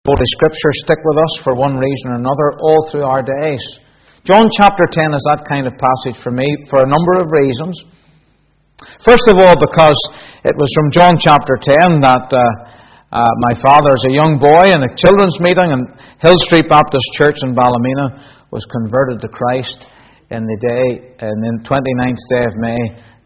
Holy Scripture stick with us for one reason or another all through our days. John chapter 10 is that kind of passage for me for a number of reasons. First of all, because it was from John chapter 10 that my father, as a young boy in a children's meeting in Hill Street Baptist Church in Ballymena, was converted to Christ in the 29th day of May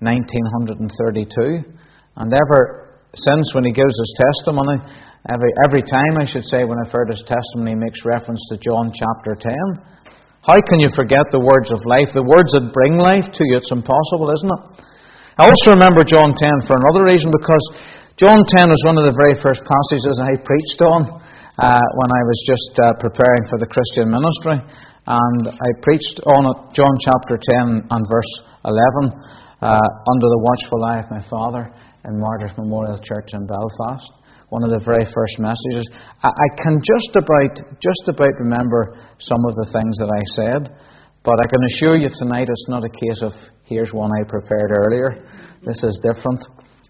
1932. And ever since, when he gives his testimony, Every time, I should say, when I've heard his testimony, he makes reference to John chapter 10. How can you forget the words of life, the words that bring life to you? It's impossible, isn't it? I also remember John 10 for another reason, because John 10 was one of the very first passages I preached on when I was just preparing for the Christian ministry. And I preached on it, John chapter 10 and verse 11, under the watchful eye of my Father in Martyrs Memorial Church in Belfast. One of the very first messages. I can just about remember some of the things that I said, but I can assure you tonight it's not a case of here's one I prepared earlier. This is different.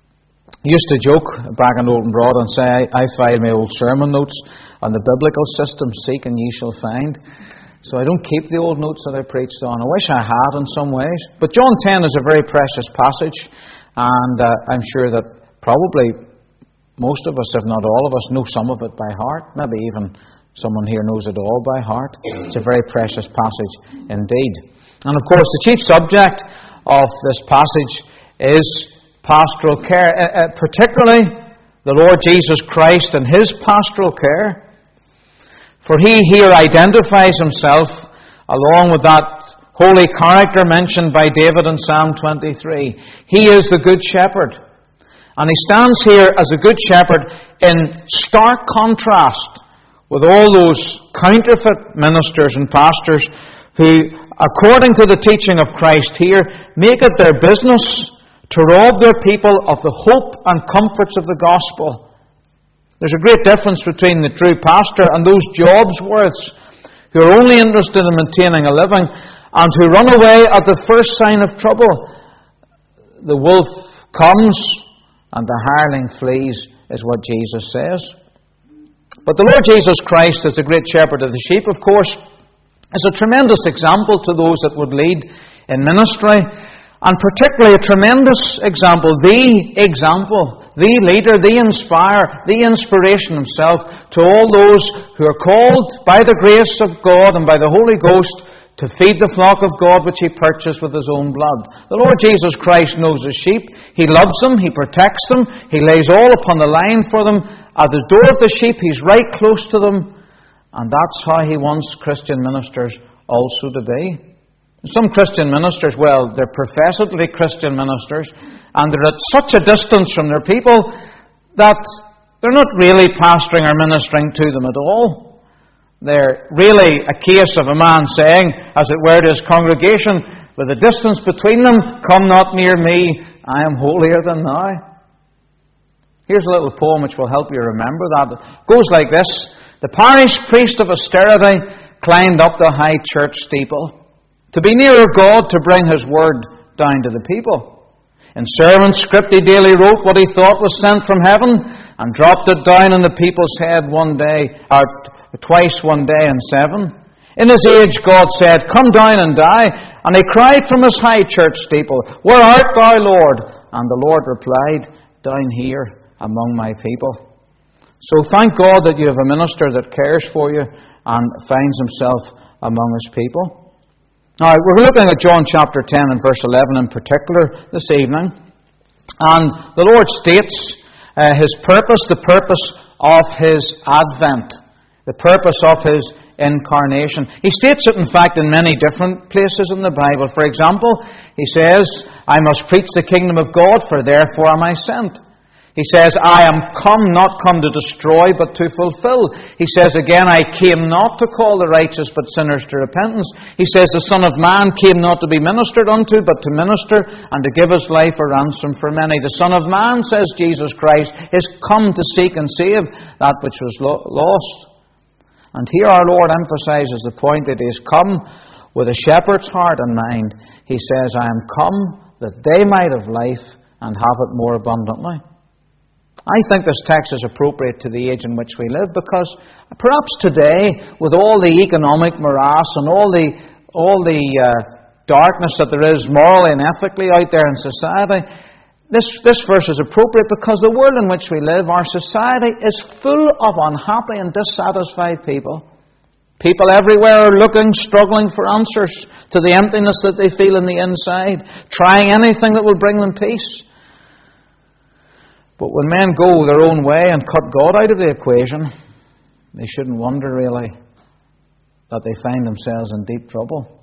I used to joke back in Old and Broad and say I file my old sermon notes on the biblical system, seek and ye shall find. So I don't keep the old notes that I preached on. I wish I had in some ways. But John 10 is a very precious passage, and I'm sure that probably most of us, if not all of us, know some of it by heart. Maybe even someone here knows it all by heart. It's a very precious passage indeed. And of course, the chief subject of this passage is pastoral care, particularly the Lord Jesus Christ and His pastoral care. For He here identifies Himself along with that holy character mentioned by David in Psalm 23. He is the Good Shepherd. And He stands here as a good shepherd in stark contrast with all those counterfeit ministers and pastors who, according to the teaching of Christ here, make it their business to rob their people of the hope and comforts of the gospel. There's a great difference between the true pastor and those Jobsworths who are only interested in maintaining a living and who run away at the first sign of trouble. The wolf comes and the hireling flees, is what Jesus says. But the Lord Jesus Christ, as the great shepherd of the sheep, of course, is a tremendous example to those that would lead in ministry, and particularly a tremendous example, the leader, the inspirer, the inspiration Himself to all those who are called by the grace of God and by the Holy Ghost to feed the flock of God which He purchased with His own blood. The Lord Jesus Christ knows His sheep. He loves them. He protects them. He lays all upon the line for them. At the door of the sheep, He's right close to them. And that's how He wants Christian ministers also to be. Some Christian ministers, well, they're professedly Christian ministers, and they're at such a distance from their people that they're not really pastoring or ministering to them at all. They're really a case of a man saying, as it were, to his congregation, with a distance between them, come not near me, I am holier than thou. Here's a little poem which will help you remember that. It goes like this. The parish priest of austerity climbed up the high church steeple to be nearer God, to bring His word down to the people. In sermon script he daily wrote what he thought was sent from heaven and dropped it down on the people's head twice one day in 7. In his age God said, come down and die. And he cried from his high church steeple, where art thou, Lord? And the Lord replied, down here among my people. So thank God that you have a minister that cares for you and finds himself among His people. Now, we're looking at John chapter 10 and verse 11 in particular this evening. And the Lord states His purpose, the purpose of His advent. The purpose of His incarnation. He states it, in fact, in many different places in the Bible. For example, He says, I must preach the kingdom of God, for therefore am I sent. He says, I am not come to destroy, but to fulfill. He says again, I came not to call the righteous, but sinners to repentance. He says, the Son of Man came not to be ministered unto, but to minister, and to give His life a ransom for many. The Son of Man, says Jesus Christ, is come to seek and save that which was lost. And here our Lord emphasizes the point that He has come with a shepherd's heart and mind. He says, I am come that they might have life and have it more abundantly. I think this text is appropriate to the age in which we live, because perhaps today, with all the economic morass and all the darkness that there is morally and ethically out there in society, this verse is appropriate because the world in which we live, our society, is full of unhappy and dissatisfied people. People everywhere are looking, struggling for answers to the emptiness that they feel in the inside, trying anything that will bring them peace. But when men go their own way and cut God out of the equation, they shouldn't wonder really that they find themselves in deep trouble.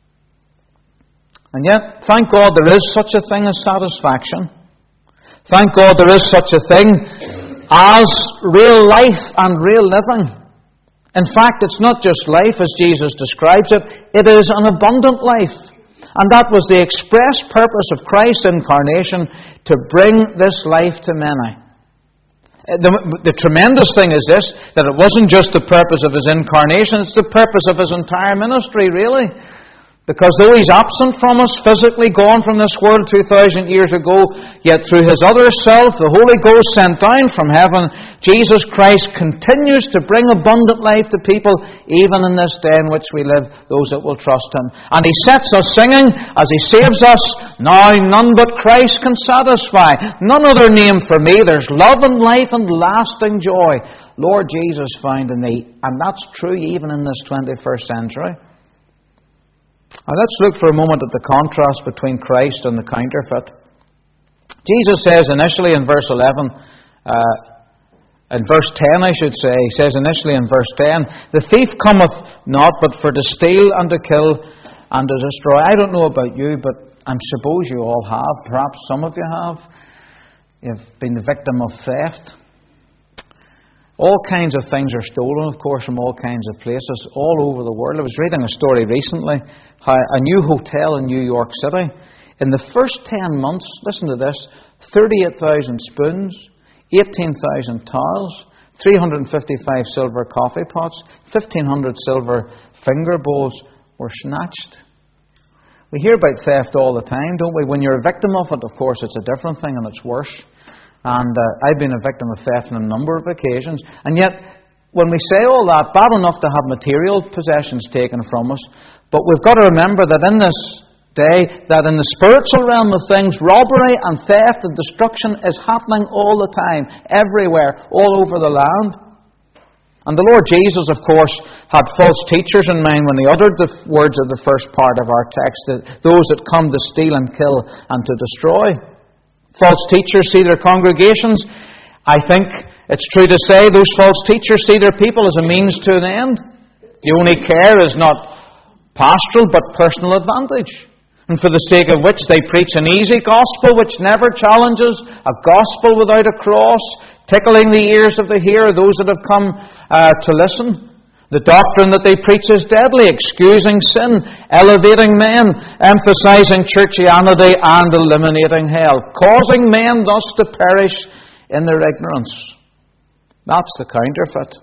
And yet, thank God there is such a thing as satisfaction. Thank God there is such a thing as real life and real living. In fact, it's not just life as Jesus describes it, it is an abundant life. And that was the express purpose of Christ's incarnation, to bring this life to many. The tremendous thing is this, that it wasn't just the purpose of His incarnation, it's the purpose of His entire ministry, really. Because though He's absent from us, physically gone from this world 2,000 years ago, yet through His other self, the Holy Ghost sent down from heaven, Jesus Christ continues to bring abundant life to people, even in this day in which we live, those that will trust Him. And He sets us singing as He saves us, "Now none but Christ can satisfy, none other name for me. There's love and life and lasting joy. Lord Jesus, found in Thee." And that's true even in this 21st century. Now let's look for a moment at the contrast between Christ and the counterfeit. Jesus says initially in verse 11, in verse 10 I should say, He says initially in verse 10, "The thief cometh not but for to steal and to kill and to destroy." I don't know about you, but I suppose you all have. Perhaps some of you have. You've been the victim of theft. All kinds of things are stolen, of course, from all kinds of places, all over the world. I was reading a story recently, how a new hotel in New York City, in the first 10 months, listen to this, 38,000 spoons, 18,000 towels, 355 silver coffee pots, 1,500 silver finger bowls were snatched. We hear about theft all the time, don't we? When you're a victim of it, of course, it's a different thing and it's worse. And I've been a victim of theft on a number of occasions. And yet, when we say all that, bad enough to have material possessions taken from us, but we've got to remember that in this day, that in the spiritual realm of things, robbery and theft and destruction is happening all the time, everywhere, all over the land. And the Lord Jesus, of course, had false teachers in mind when He uttered the words of the first part of our text, that those that come to steal and kill and to destroy. False teachers see their congregations. I think it's true to say those false teachers see their people as a means to an end. The only care is not pastoral but personal advantage. And for the sake of which they preach an easy gospel which never challenges, a gospel without a cross, tickling the ears of the hearer, those that have come to listen. The doctrine that they preach is deadly, excusing sin, elevating men, emphasizing churchianity and eliminating hell, causing men thus to perish in their ignorance. That's the counterfeit.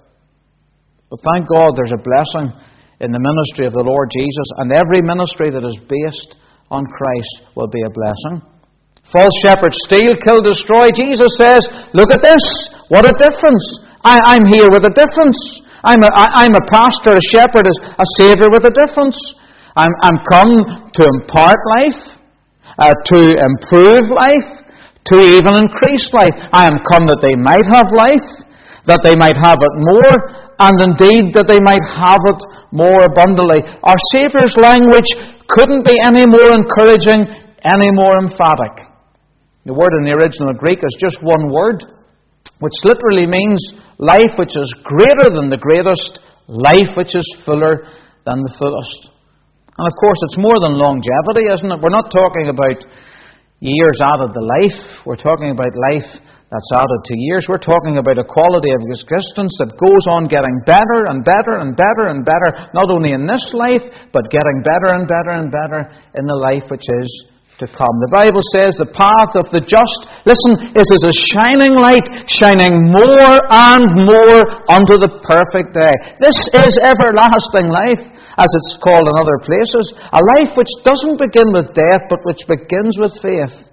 But thank God there's a blessing in the ministry of the Lord Jesus, and every ministry that is based on Christ will be a blessing. False shepherds steal, kill, destroy. Jesus says, look at this, what a difference. I'm here with a difference. I'm a pastor, a shepherd, a saviour with a difference. I'm come to impart life, to improve life, to even increase life. I am come that they might have life, that they might have it more, and indeed that they might have it more abundantly. Our Saviour's language couldn't be any more encouraging, any more emphatic. The word in the original Greek is just one word, which literally means life which is greater than the greatest, life which is fuller than the fullest. And of course, it's more than longevity, isn't it? We're not talking about years added to life. We're talking about life that's added to years. We're talking about a quality of existence that goes on getting better and better and better and better, not only in this life, but getting better and better and better in the life which is to come. The Bible says the path of the just, listen, is as a shining light, shining more and more unto the perfect day. This is everlasting life, as it's called in other places. A life which doesn't begin with death, but which begins with faith.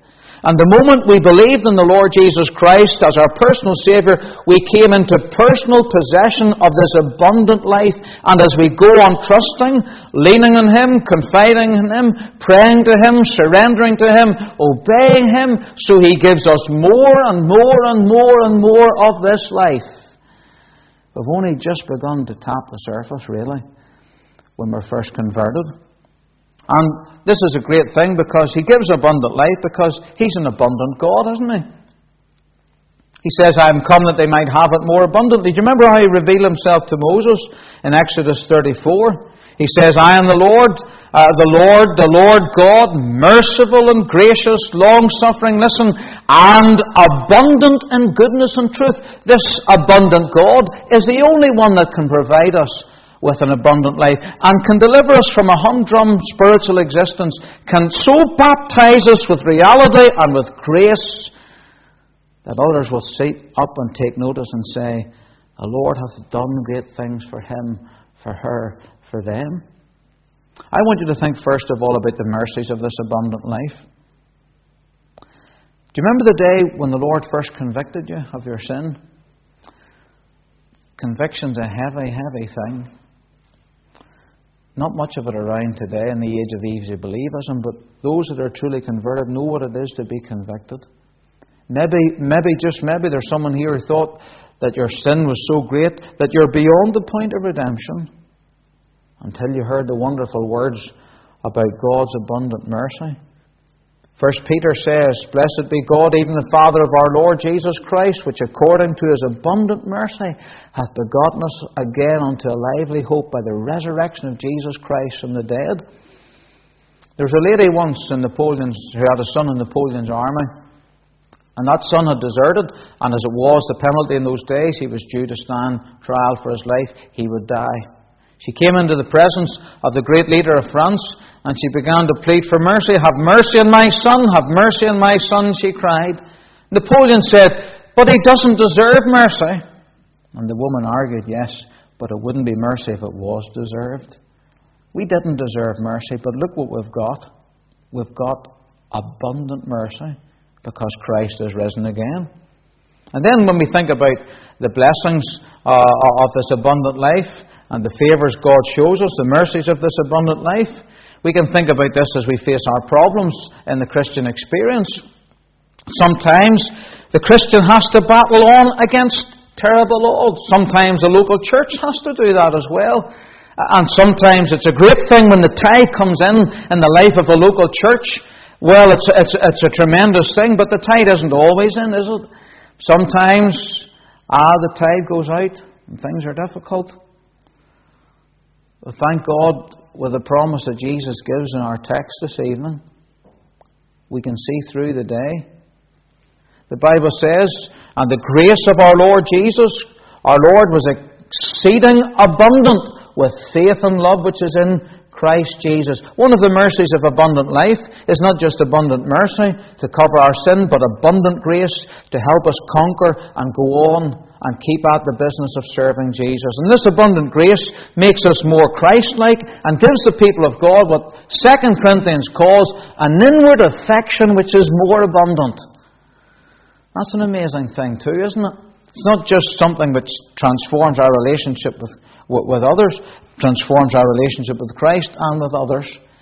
And the moment we believed in the Lord Jesus Christ as our personal Saviour, we came into personal possession of this abundant life. And as we go on trusting, leaning on Him, confiding in Him, praying to Him, surrendering to Him, obeying Him, so He gives us more and more and more and more of this life. We've only just begun to tap the surface, really, when we're first converted. And this is a great thing because He gives abundant life because He's an abundant God, isn't He? He says, I am come that they might have it more abundantly. Do you remember how He revealed Himself to Moses in Exodus 34? He says, I am the Lord God, merciful and gracious, long-suffering, listen, and abundant in goodness and truth. This abundant God is the only one that can provide us with an abundant life and can deliver us from a humdrum spiritual existence, can so baptize us with reality and with grace that others will sit up and take notice and say, the Lord hath done great things for him, for her, for them. I want you to think first of all about the mercies of this abundant life. Do you remember the day when the Lord first convicted you of your sin? Conviction's a heavy, heavy thing. Not much of it around today in the age of easy believism, but those that are truly converted know what it is to be convicted. Maybe there's someone here who thought that your sin was so great that you're beyond the point of redemption until you heard the wonderful words about God's abundant mercy. 1 Peter says, Blessed be God, even the Father of our Lord Jesus Christ, which according to His abundant mercy hath begotten us again unto a lively hope by the resurrection of Jesus Christ from the dead. There was a lady once who had a son in Napoleon's army, and that son had deserted, and as it was the penalty in those days, he was due to stand trial for his life. He would die. She came into the presence of the great leader of France, and she began to plead for mercy. Have mercy on my son, have mercy on my son, she cried. Napoleon said, but he doesn't deserve mercy. And the woman argued, yes, but it wouldn't be mercy if it was deserved. We didn't deserve mercy, but look what we've got. We've got abundant mercy because Christ is risen again. And then when we think about the blessings of this abundant life and the favours God shows us, the mercies of this abundant life, we can think about this as we face our problems in the Christian experience. Sometimes the Christian has to battle on against terrible odds. Sometimes the local church has to do that as well. And sometimes it's a great thing when the tide comes in the life of a local church. Well, it's a tremendous thing, but the tide isn't always in, is it? Sometimes, the tide goes out and things are difficult. But thank God, with the promise that Jesus gives in our text this evening, we can see through the day. The Bible says, and the grace of our Lord Jesus, our Lord was exceeding abundant with faith and love which is in Christ Jesus. One of the mercies of abundant life is not just abundant mercy to cover our sin, but abundant grace to help us conquer and go on and keep at the business of serving Jesus. And this abundant grace makes us more Christ-like and gives the people of God what 2 Corinthians calls an inward affection which is more abundant. That's an amazing thing too, isn't it? It's not just something which transforms our relationship with others, transforms our relationship with Christ and with others.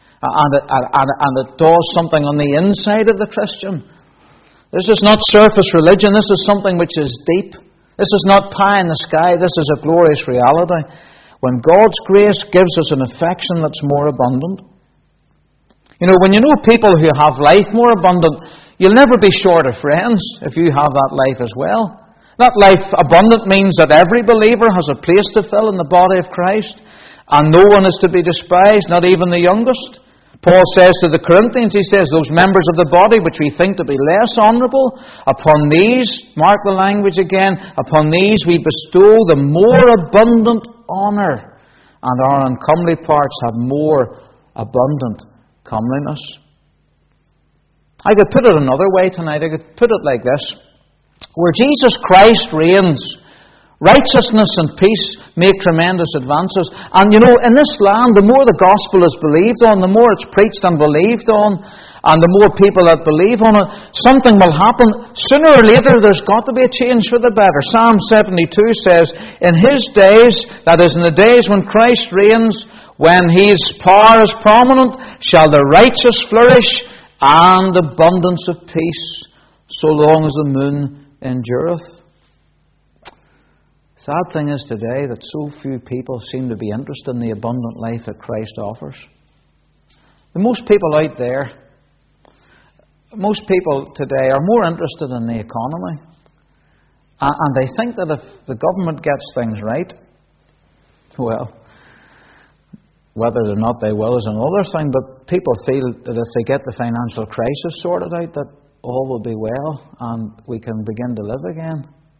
And it does something on the inside of the Christian. This is not surface religion. This is something which is deep. This is not pie in the sky. This is a glorious reality. When God's grace gives us an affection that's more abundant. You know, when you know people who have life more abundant, you'll never be short of friends if you have that life as well. That life abundant means that every believer has a place to fill in the body of Christ, and no one is to be despised, not even the youngest. Paul says to the Corinthians, he says, those members of the body which we think to be less honourable, upon these, mark the language again, upon these we bestow the more abundant honour, and our uncomely parts have more abundant comeliness. I could put it another way tonight. I could put it like this. Where Jesus Christ reigns, righteousness and peace make tremendous advances. And you know, in this land, the more the gospel is believed on, the more it's preached and believed on, and the more people that believe on it, something will happen. Sooner or later, there's got to be a change for the better. Psalm 72 says, in His days, that is, in the days when Christ reigns, when His power is prominent, shall the righteous flourish, and abundance of peace, so long as the moon endureth. Sad thing is today that so few people seem to be interested in the abundant life that Christ offers. Most people out there, most people today are more interested in the economy. And they think that if the government gets things right, well, whether or not they will is another thing, but people feel that if they get the financial crisis sorted out, that all will be well and we can begin to live again.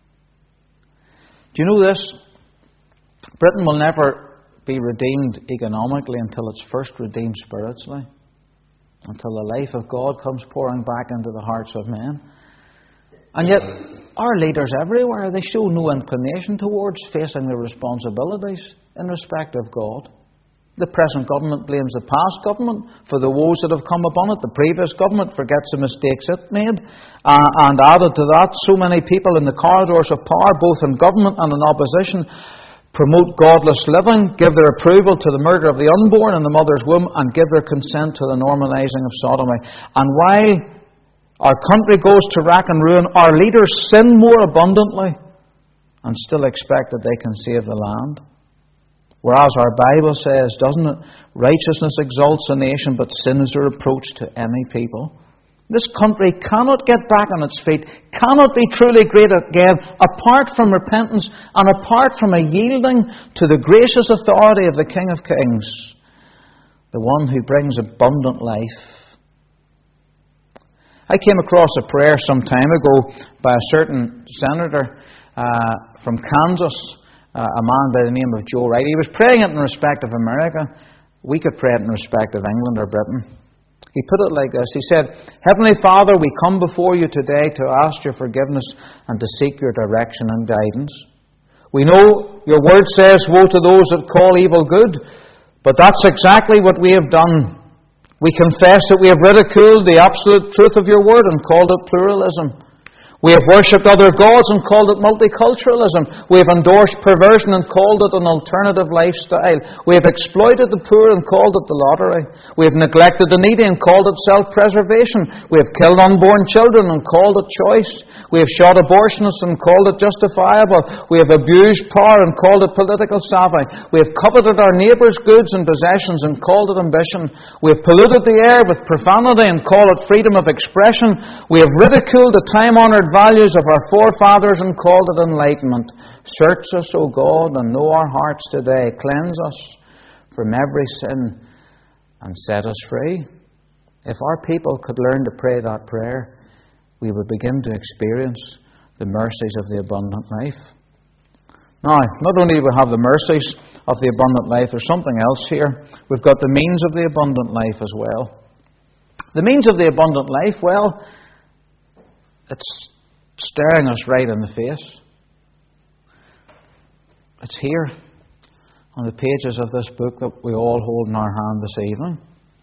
Do you know this? Britain will never be redeemed economically until it's first redeemed spiritually, until the life of God comes pouring back into the hearts of men. And yet, our leaders everywhere, they show no inclination towards facing their responsibilities in respect of God. The present government blames the past government for the woes that have come upon it. The previous government forgets the mistakes it made. And added to that, so many people in the corridors of power, both in government and in opposition, promote godless living, give their approval to the murder of the unborn in the mother's womb, and give their consent to the normalising of sodomy. And while our country goes to rack and ruin, our leaders sin more abundantly and still expect that they can save the land. Whereas our Bible says, doesn't it, righteousness exalts a nation, but sin is a reproach to any people. This country cannot get back on its feet, cannot be truly great again, apart from repentance and apart from a yielding to the gracious authority of the King of Kings, the one who brings abundant life. I came across a prayer some time ago by a certain senator from Kansas, a man by the name of Joe Wright. He was praying it in respect of America. We could pray it in respect of England or Britain. He put it like this. He said, Heavenly Father, we come before you today to ask your forgiveness and to seek your direction and guidance. We know your word says, woe to those that call evil good, but that's exactly what we have done. We confess that we have ridiculed the absolute truth of your word and called it pluralism. We have worshipped other gods and called it multiculturalism. We have endorsed perversion and called it an alternative lifestyle. We have exploited the poor and called it the lottery. We have neglected the needy and called it self-preservation. We have killed unborn children and called it choice. We have shot abortionists and called it justifiable. We have abused power and called it political savvy. We have coveted our neighbour's goods and possessions and called it ambition. We have polluted the air with profanity and called it freedom of expression. We have ridiculed the time-honoured values of our forefathers and called it enlightenment. Search us, O God, and know our hearts today. Cleanse us from every sin and set us free. If our people could learn to pray that prayer, we would begin to experience the mercies of the abundant life. Now, not only do we have the mercies of the abundant life, there's something else here. We've got the means of the abundant life as well. The means of the abundant life, well, it's staring us right in the face. It's here on the pages of this book that we all hold in our hand this evening.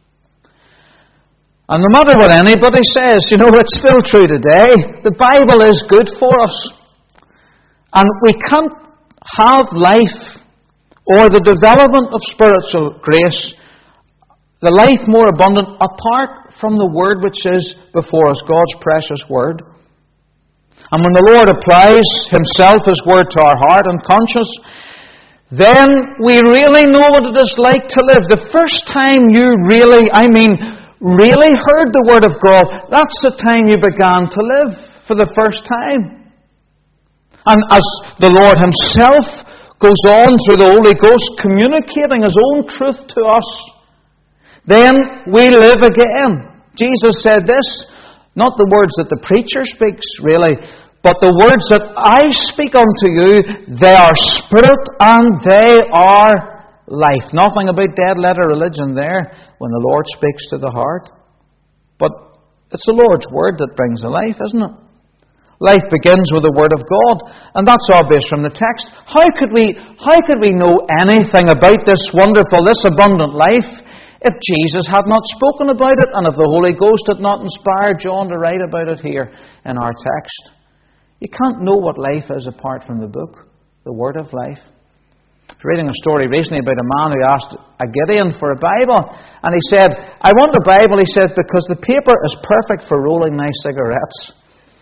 And no matter what anybody says, it's still true today. The Bible is good for us. And we can't have life or the development of spiritual grace, the life more abundant, apart from the Word which is before us, God's precious Word. And when the Lord applies Himself, His Word, to our heart and conscience, then we really know what it is like to live. The first time you really heard the Word of God, that's the time you began to live for the first time. And as the Lord Himself goes on through the Holy Ghost communicating His own truth to us, then we live again. Jesus said this, not the words that the preacher speaks, really, but the words that I speak unto you, they are spirit and they are life. Nothing about dead-letter religion there when the Lord speaks to the heart. But it's the Lord's Word that brings the life, isn't it? Life begins with the Word of God, and that's obvious from the text. How could we know anything about this wonderful, this abundant life if Jesus had not spoken about it, and if the Holy Ghost had not inspired John to write about it here in our text. You can't know what life is apart from the book, the Word of Life. I was reading a story recently about a man who asked a Gideon for a Bible, and he said, I want a Bible, he said, because the paper is perfect for rolling my cigarettes.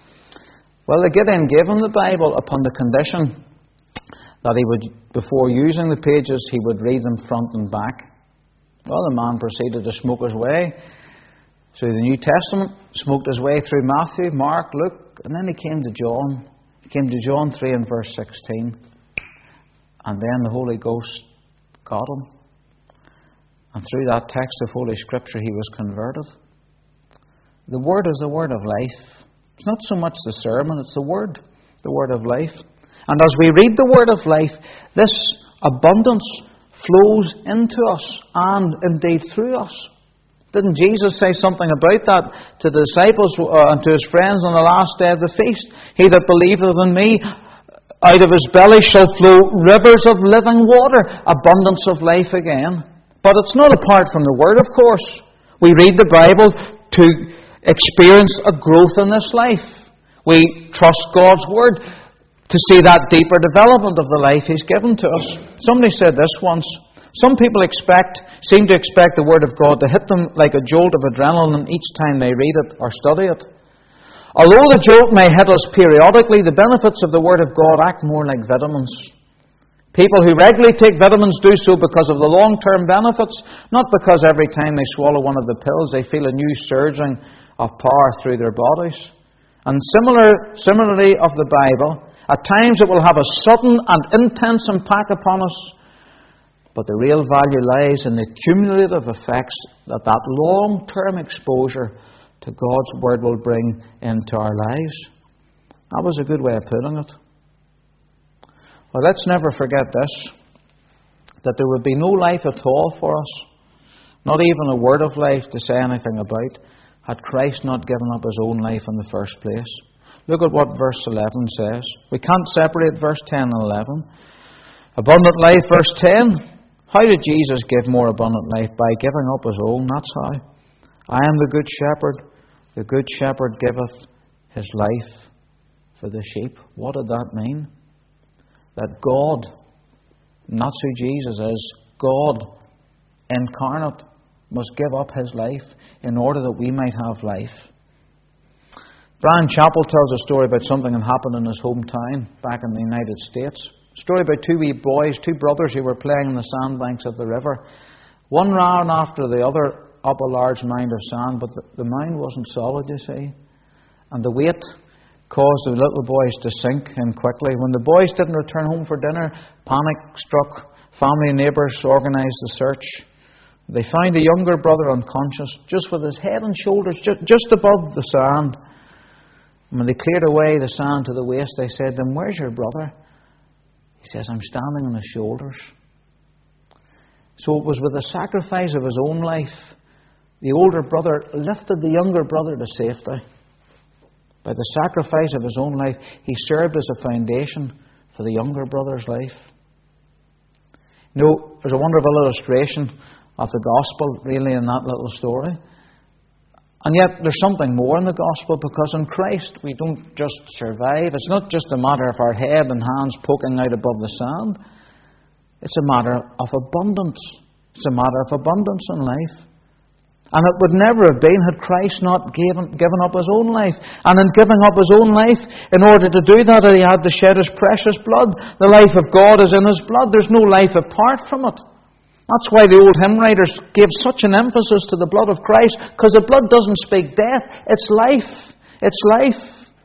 Well, the Gideon gave him the Bible upon the condition that he would, before using the pages, he would read them front and back. Well, the man proceeded to smoke his way through the New Testament, smoked his way through Matthew, Mark, Luke, and then he came to John. He came to John 3 and verse 16. And then the Holy Ghost got him. And through that text of Holy Scripture, he was converted. The Word is the Word of life. It's not so much the sermon, it's the Word of life. And as we read the Word of life, this abundance flows into us and indeed through us. Didn't Jesus say something about that to the disciples and to his friends on the last day of the feast? He that believeth in me, out of his belly shall flow rivers of living water, abundance of life again. But it's not apart from the Word, of course. We read the Bible to experience a growth in this life. We trust God's Word to see that deeper development of the life He's given to us. Somebody said this once. Some people seem to expect the Word of God to hit them like a jolt of adrenaline each time they read it or study it. Although the jolt may hit us periodically, the benefits of the Word of God act more like vitamins. People who regularly take vitamins do so because of the long-term benefits, not because every time they swallow one of the pills they feel a new surging of power through their bodies. And similarly of the Bible, at times it will have a sudden and intense impact upon us, but the real value lies in the cumulative effects that long-term exposure to God's Word will bring into our lives. That was a good way of putting it. Well, let's never forget this, that there would be no life at all for us, not even a word of life to say anything about, had Christ not given up His own life in the first place. Look at what verse 11 says. We can't separate verse 10 and 11. Abundant life, verse 10. How did Jesus give more abundant life? By giving up His own, that's how. I am the good shepherd. The good shepherd giveth his life for the sheep. What did that mean? That God, and that's who Jesus is, God incarnate, must give up His life in order that we might have life. Brian Chappell tells a story about something that happened in his hometown back in the United States. A story about two wee boys, two brothers who were playing in the sandbanks of the river. One ran after the other up a large mound of sand, but the mound wasn't solid, you see. And the weight caused the little boys to sink in quickly. When the boys didn't return home for dinner, panic struck. Family and neighbours organised the search. They found a younger brother unconscious, just with his head and shoulders just above the sand. And when they cleared away the sand to the waist, they said to him, "Where's your brother?" He says, "I'm standing on his shoulders." So it was with the sacrifice of his own life, the older brother lifted the younger brother to safety. By the sacrifice of his own life, he served as a foundation for the younger brother's life. You know, there's a wonderful illustration of the gospel, really, in that little story. And yet, there's something more in the gospel, because in Christ we don't just survive. It's not just a matter of our head and hands poking out above the sand. It's a matter of abundance. It's a matter of abundance in life. And it would never have been had Christ not given up His own life. And in giving up His own life, in order to do that, He had to shed His precious blood. The life of God is in His blood. There's no life apart from it. That's why the old hymn writers gave such an emphasis to the blood of Christ, because the blood doesn't speak death, it's life. It's life.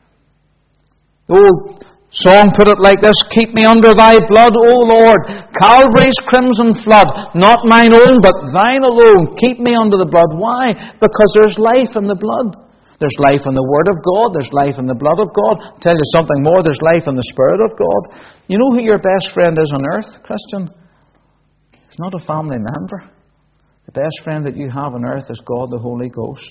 The old song put it like this: "Keep me under Thy blood, O Lord, Calvary's crimson flood, not mine own, but Thine alone. Keep me under the blood." Why? Because there's life in the blood. There's life in the Word of God. There's life in the blood of God. I'll tell you something more. There's life in the Spirit of God. You know who your best friend is on earth, Christian? It's not a family member. The best friend that you have on earth is God the Holy Ghost.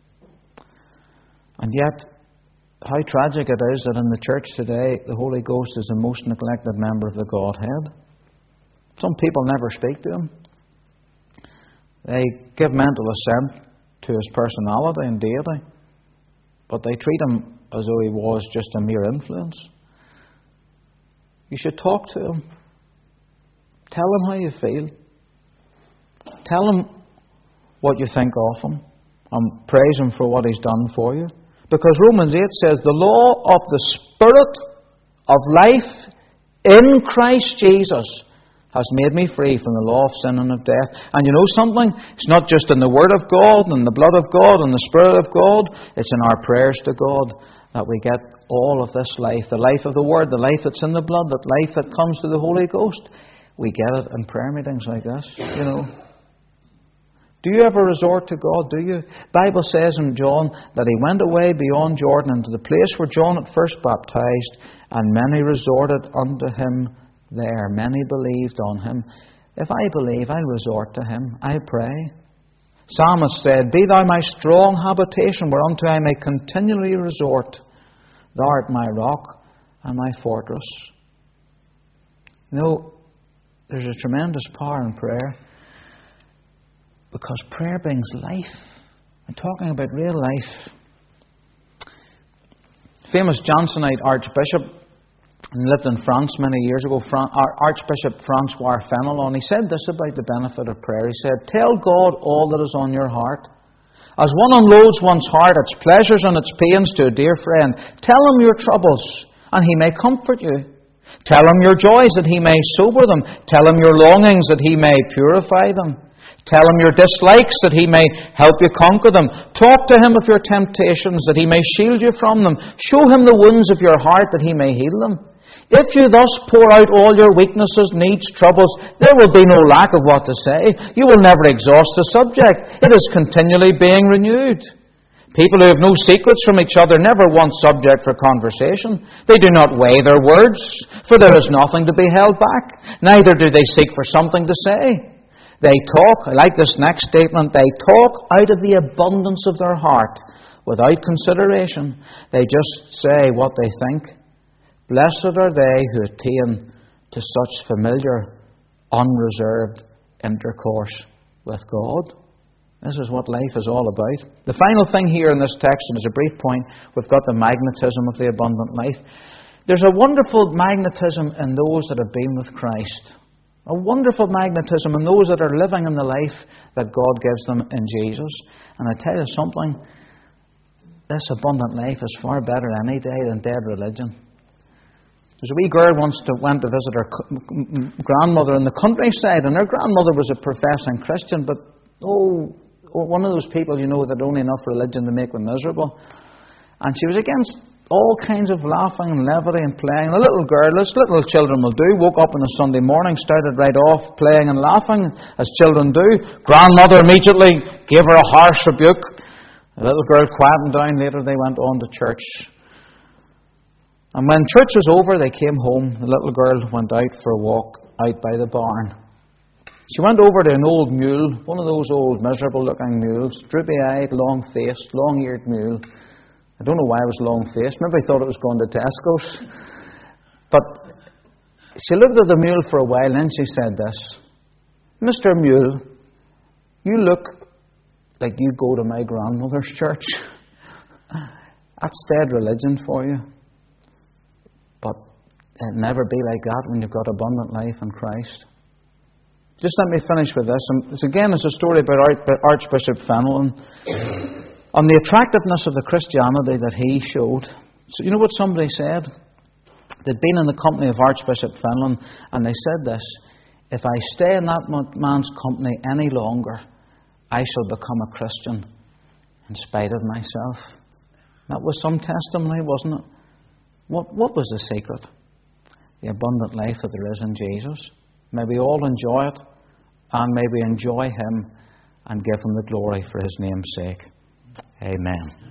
And yet, how tragic it is that in the church today, the Holy Ghost is the most neglected member of the Godhead. Some people never speak to Him. They give mental assent to his personality and deity, but they treat him as though he was just a mere influence. You should talk to him. Tell him how you feel. Tell him what you think of him, and praise him for what he's done for you. Because Romans 8 says, the law of the Spirit of life in Christ Jesus has made me free from the law of sin and of death. And you know something? It's not just in the Word of God and the blood of God and the Spirit of God. It's in our prayers to God that we get all of this life. The life of the Word, the life that's in the blood, the life that comes to the Holy Ghost. We get it in prayer meetings like this, you know. Do you ever resort to God? Do you? The Bible says in John that he went away beyond Jordan into the place where John at first baptized, and many resorted unto him there. Many believed on him. If I believe, I resort to him. I pray. Psalmist said, be thou my strong habitation, whereunto I may continually resort. Thou art my rock and my fortress. You know, there's a tremendous power in prayer, because prayer brings life. I'm talking about real life. Famous Johnsonite Archbishop, and lived in France many years ago, Archbishop Francois Fenelon, he said this about the benefit of prayer. He said, tell God all that is on your heart. As one unloads one's heart, its pleasures and its pains to a dear friend, tell him your troubles, and he may comfort you. Tell him your joys, that he may sober them. Tell him your longings, that he may purify them. Tell him your dislikes, that he may help you conquer them. Talk to him of your temptations, that he may shield you from them. Show him the wounds of your heart, that he may heal them. If you thus pour out all your weaknesses, needs, troubles, there will be no lack of what to say. You will never exhaust the subject. It is continually being renewed. People who have no secrets from each other never want subject for conversation. They do not weigh their words, for there is nothing to be held back. Neither do they seek for something to say. They talk, I like this next statement, they talk out of the abundance of their heart without consideration. They just say what they think. Blessed are they who attain to such familiar, unreserved intercourse with God. This is what life is all about. The final thing here in this text, and as a brief point, we've got the magnetism of the abundant life. There's a wonderful magnetism in those that have been with Christ. A wonderful magnetism in those that are living in the life that God gives them in Jesus. And I tell you something, this abundant life is far better any day than dead religion. There's a wee girl once went to visit her grandmother in the countryside, and her grandmother was a professing Christian, but one of those people, you know, that only enough religion to make them miserable. And she was against all kinds of laughing and levity and playing. A little girl, as little children will do, woke up on a Sunday morning, started right off playing and laughing, as children do. Grandmother immediately gave her a harsh rebuke. The little girl quietened down. Later they went on to church. And when church was over, they came home. The little girl went out for a walk out by the barn. She went over to an old mule, one of those old miserable-looking mules, droopy-eyed, long-faced, long-eared mule. I don't know why it was long-faced. Maybe I thought it was going to Tesco's. But she looked at the mule for a while, and then she said this, Mr. Mule, you look like you go to my grandmother's church. That's dead religion for you. But it'll never be like that when you've got abundant life in Christ. Just let me finish with this. And it's a story about Archbishop Fenelon on the attractiveness of the Christianity that he showed. So you know what somebody said? They'd been in the company of Archbishop Fenelon, and they said this, if I stay in that man's company any longer, I shall become a Christian in spite of myself. That was some testimony, wasn't it? What was the secret? The abundant life that there is in Jesus. May we all enjoy it, and may we enjoy Him and give Him the glory for His name's sake. Amen.